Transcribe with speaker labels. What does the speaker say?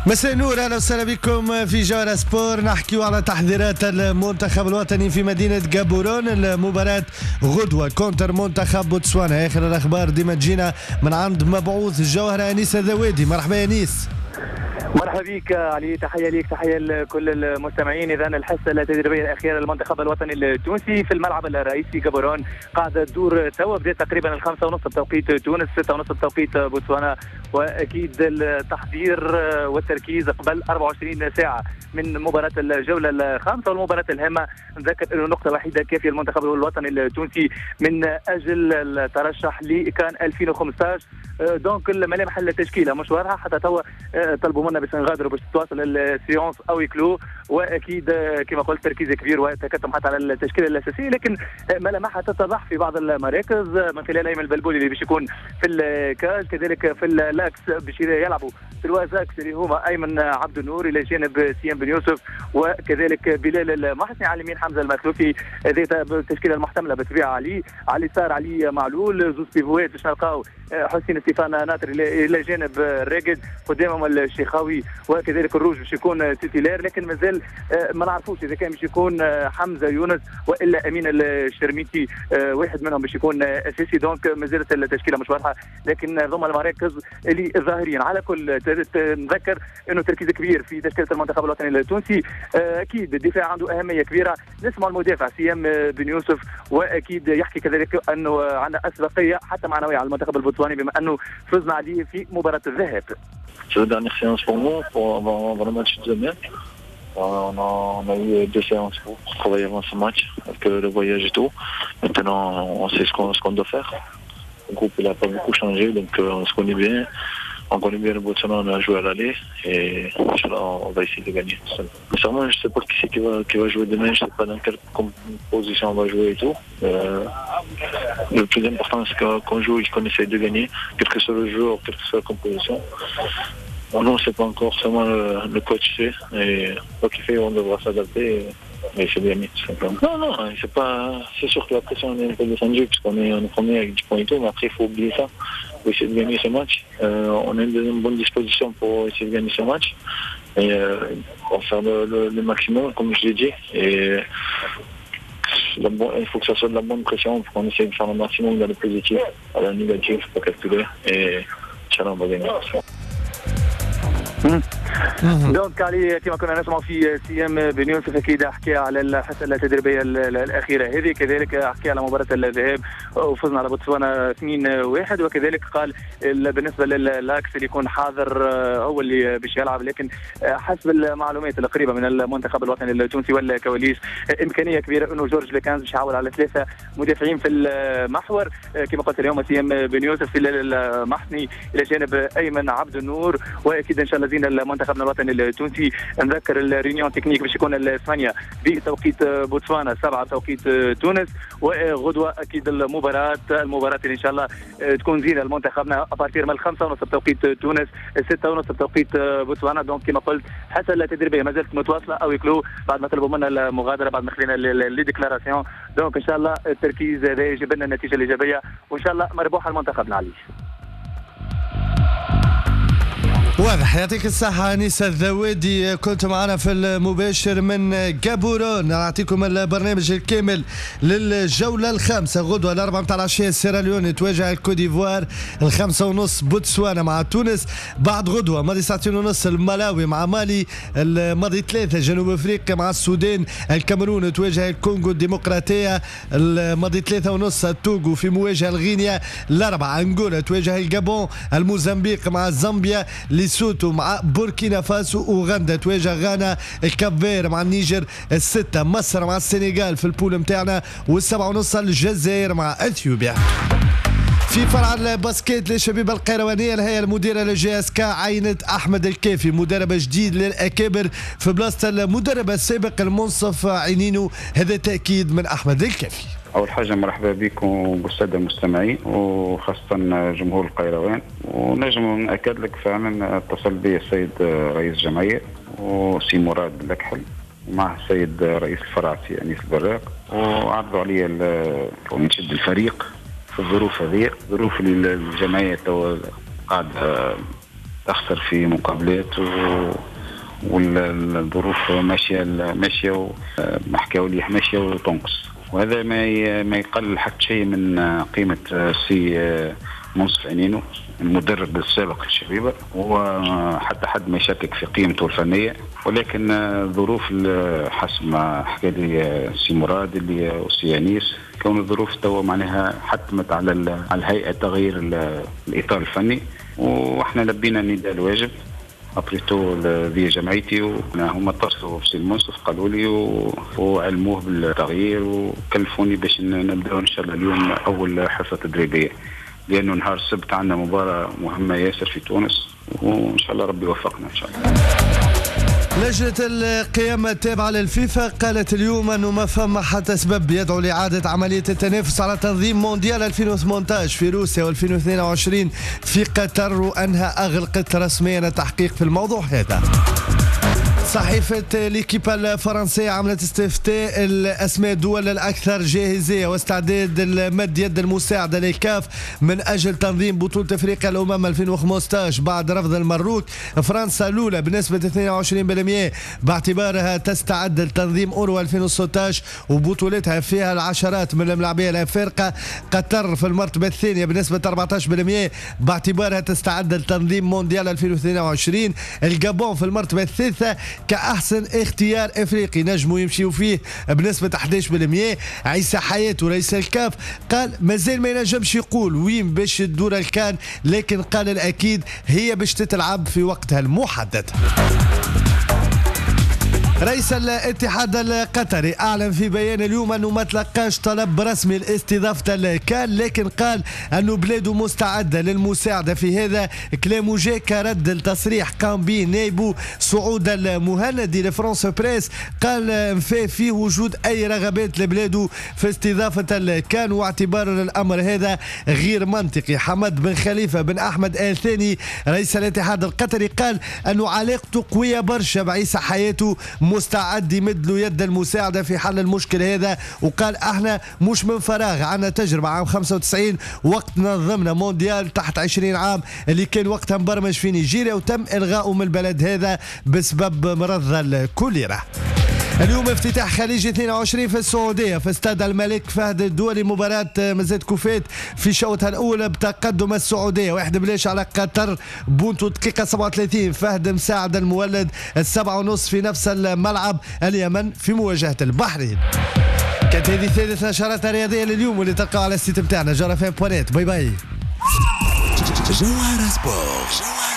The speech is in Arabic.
Speaker 1: مساء النور، اهلا وسهلا بكم في جوهرة سبور. نحكيو على تحضيرات المنتخب الوطني في مدينة جابورون. المباراة غدوة كونتر منتخب بوتسوانا. اخر الاخبار ديما تجينا من عند مبعوث الجوهرة انيس الذوادي. مرحبا يا انيس.
Speaker 2: مرحبا بك علي، تحيه ليك، تحيه لكل المستمعين. اذا الحصه التدريبيه الاخيره للمنتخب الوطني التونسي في الملعب الرئيسي جابورون قاعده تدور توا. بدات تقريبا 5:30 بتوقيت تونس، 6:30 بتوقيت بوتسوانا، واكيد التحضير والتركيز قبل 24 ساعه من مباراه الجوله الخامسه والمباراه الهامه. نذكر انه نقطه وحيده كافيه المنتخب الوطني التونسي من اجل الترشح لكان 2015. دونك الملامح التشكيله مش واضحه حتى توا. طلبوا منا باش نغادروا باش تواصل السيونس او يكلو، واكيد كما قلت تركيز كبير وتكتم حتى على التشكيله الاساسيه، لكن ملامحها تتضح في بعض المراكز من خلال ايمن البلبولي اللي باش يكون في الكاج، كذلك في اللاكس باش يلعبوا في الوازاكس اللي هما ايمن عبد النور الى جانب سيام بن يوسف، وكذلك بلال المحسني على اليمين حمزه المخلوفي. ذات التشكيله المحتمله بالطبيعه علي اليسار علي معلول، زوز بيفوات باش نلقاو حسين ستيفان ناطر الى جانب الراقد، قدامهم الشيخاوي وكذلك الروج باش يكون تيتيلير، لكن مازال ما نعرفوش اذا كان باش يكون حمزه يونس والا امين الشرميتي واحد منهم باش يكون اساسي. دونك مازالت التشكيله مش واضحه، لكن ضم المراكز اللي ظاهرين. على كل نذكر انه تركيز كبير في تشكيله المنتخب الوطني التونسي. اكيد الدفاع عنده اهميه كبيره. نسمع المدافع سيام بن يوسف، واكيد يحكي كذلك انه عندنا اسبقيه حتى معنويه على المنتخب البوتسواني بما انه فزنا عليه في مباراه الذهاب.
Speaker 3: C'est la dernière séance pour nous, avant le match de demain. On a eu 2 séances pour travailler avant ce match, avec le voyage et tout. Maintenant, on sait ce qu'on doit faire. Le groupe n'a pas beaucoup changé, donc on se connaît bien. On connaît bien le Botswana, on a joué à l'aller et Inch'Allah, on va essayer de gagner. Sincèrement, je ne sais pas qui va jouer demain, je ne sais pas dans quelle position on va jouer et tout. Le plus important, c'est qu'on joue et qu'on essaye de gagner, quel que soit le jeu ou quelle que soit la composition. Bon, non, c'est pas encore seulement le coach fait, et quoi qu'il fait, on devra s'adapter et essayer de gagner, tout simplement. Non, c'est sûr que la pression est un peu descendue, puisqu'on est premier avec 10 points et tout, mais après, il faut oublier ça. Il faut essayer de gagner ce match. On est dans une bonne disposition pour essayer de gagner ce match. Et on va faire le maximum, comme je l'ai dit. Et il faut que ça soit de la bonne pression pour qu'on essaye de faire le maximum dans le positif, à la négative, il faut pas calculer. Et Inch'Allah, on va gagner.
Speaker 2: دونك علي كما كنا نسمع في سيام بن يوسف اكيد حكى على الحصه التدريبيه الاخيره هذه، كذلك حكى على مباراه الذهاب وفزنا على بوتسوانا 2-1، وكذلك قال بالنسبه للاكس اللي يكون حاضر هو اللي باش يلعب، لكن حسب المعلومات القريبه من المنتخب الوطني التونسي والكواليس امكانيه كبيره انه جورج لكانز باش يحاول على 3 مدافعين في المحور كما قلت اليوم، سيام بن يوسف، بلال المحسني الى جانب ايمن عبد النور، واكيد ان شاء الله زين المنتخب الوطني التونسي. نذكر الريونيون تكنيك باش يكون 8 بتوقيت بوتسوانا، 7 بتوقيت تونس، وغدوه اكيد المباراه اللي ان شاء الله تكون زينه لمنتخبنا ابارتير من 5:30 بتوقيت تونس، 6:30 بتوقيت بوتسوانا. دونك كما قلت حتى التدريبيه ما زالت متواصله او يكلو بعد ما طلبوا منا المغادره، بعد ما خلينا لي ديكلاراسيون. دونك ان شاء الله التركيز هذا يجيب لنا النتيجه الايجابيه، وان شاء الله مربوحه لمنتخبنا علي.
Speaker 1: واضح، يعطيك الصحة أنيس الذوادي، كنت معنا في المباشر من جابورون. نعطيكم البرنامج الكامل للجولة الخامسة. غدوة 4 متاع العشية سيراليون تواجه الكوديفوار، 5:30 بوتسوانا مع تونس، بعد غدوة ماضي 2:30 الملاوي مع مالي، الماضي 3 جنوب أفريقيا مع السودان، الكاميرون تواجه الكونغو الديمقراطية، الماضي 3:30 التوغو في مواجهة الغينيا، 4 أنغولا تواجه الجابون، الموزمبيق مع زامبيا، ليسوتو مع بوركينا فاسو، اوغندا تواجه غانا، الكافير مع النيجر، 6 مصر مع السنغال في البول متاعنا، و7:30 الجزائر مع اثيوبيا. في فرع الباسكيت للشبيبه القيروانيه، الهيئه المديره للجي اس كا عينت احمد الكافي مدرب جديد للاكابر في بلاصه المدرب السابق المنصف عينينو. هذا تاكيد من احمد الكافي.
Speaker 4: أول حاجة مرحبا بكم بالسادة المستمعين وخاصة جمهور القيروان، ونجم نأكد لك فعلا اتصل بي السيد رئيس الجمعية وسي مراد الأكحل ومع السيد رئيس الفرع سي أنيس البراق، وعرضوا علي نشد الفريق في الظروف هذه، ظروف الجمعية قاعدة تخسر في مقابلات والظروف ماشيه وحكاوا لي ماشيه وتنقص، وهذا ما يقلل حتى شيء من قيمه السي منصف عنينو المدرب السابق للشبيبه، وحتى حد ما يشكك في قيمته الفنيه، ولكن ظروف حسب ما حكى لي سي مراد اللي وسي انيس كون الظروف توا معناها حتمت على الهيئه تغيير الاطار الفني، واحنا لبينا النداء الواجب ابريتو ذي جمعيتي، وهم اتصلوا بسي المنصف قالوا لي وعلموه بالتغيير وكلفوني باش نبداو ان شاء الله اليوم اول حصه تدريبيه، لانه نهار السبت عندنا مباراه مهمه ياسر في تونس، وان شاء الله ربي يوفقنا ان شاء الله.
Speaker 1: لجنة القيامة التابعة للفيفا قالت اليوم أنه ما فما حتى سبب يدعو لإعادة عملية التنافس على تنظيم مونديال 2018 في روسيا و2022 في قطر، وأنها أغلقت رسميا التحقيق في الموضوع هذا. صحيفة ليكيبا الفرنسية عملت استفتاء الأسماء الدول الأكثر جاهزية واستعداد المد يد المساعدة للكاف من أجل تنظيم بطولة أفريقيا الأمم 2015 بعد رفض المروك. فرنسا الأولى بنسبة 22% باعتبارها تستعد لتنظيم أورو 2016 وبطولتها فيها العشرات من الملاعبية الأفارقة. قطر في المرتبة الثانية بنسبة 14% باعتبارها تستعد لتنظيم مونديال 2022. الجابون في المرتبة الثالثة كأحسن اختيار افريقي نجموا يمشيوا فيه بنسبة 11%. عيسى حياته رئيس الكاف قال مازال ما ينجمش يقول وين باش تدور الكان، لكن قال الأكيد هي باش تتلعب في وقتها المحدد. رئيس الاتحاد القطري أعلن في بيان اليوم أنه ما تلقاش طلب رسمي لاستضافة الكان، لكن قال أنه بلاده مستعدة للمساعدة في هذا. كلامه جاء كرد لتصريح قام به نائبه سعود المهندي لفرانس بريس، قال فيه وجود أي رغبات لبلاده في استضافة الكان، واعتبار الأمر هذا غير منطقي. حمد بن خليفة بن أحمد آل ثاني رئيس الاتحاد القطري قال أنه علاقته قوية برشا بعيسى حياته، مستعد يمد له يد المساعدة في حل المشكل هذا، وقال احنا مش من فراغ، عنا تجربة عام 95 وقت نظمنا مونديال تحت 20 عام اللي كان وقتها مبرمج في نيجيريا وتم إلغاؤه من البلد هذا بسبب مرض الكوليرا. اليوم افتتاح خليج 22 في السعودية في استاد الملك فهد الدولي، مباراة مزاد كوفيت في شوطها الأولى بتقدم السعودية 1-0 على قطر بونتو دقيقة 37. فهد مساعد المولد 7:30 في نفس الملعب. اليمن في مواجهة البحرين. كانت هذه ثالث نشرات رياضية لليوم واللي تلقاها على السيت بتاعنا جرفان بوانيت. باي باي.
Speaker 5: جوهرة سبورت.